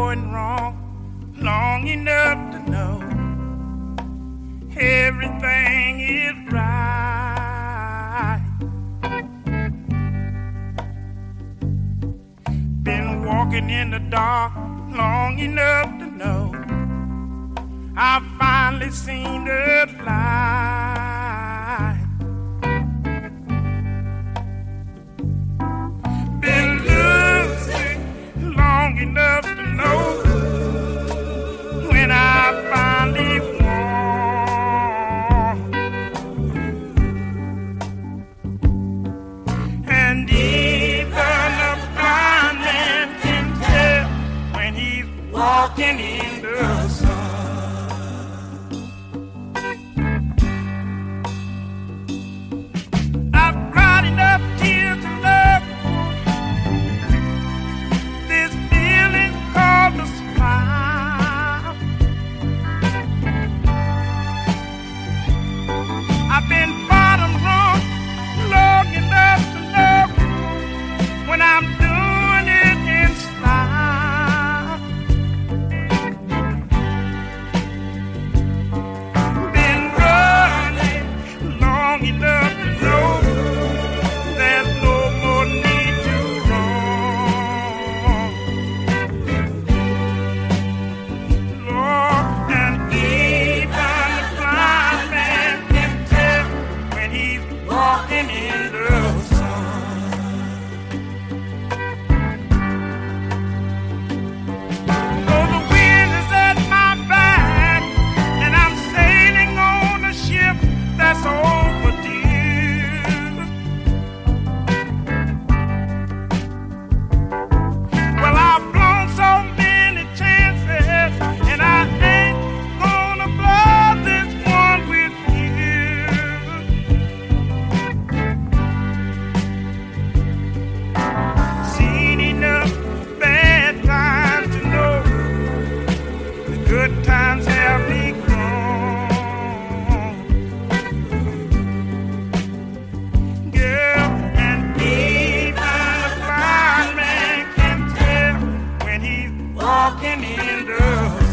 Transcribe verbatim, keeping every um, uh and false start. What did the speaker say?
going wrong long enough to know everything is right. Been walking in the dark long enough to know I've finally seen the light. Been losing long enough to know when I finally won. And even a blind man can tell when he's walking in the sun. Good times have begun, girl, and even a blind man can tell when he's walking in the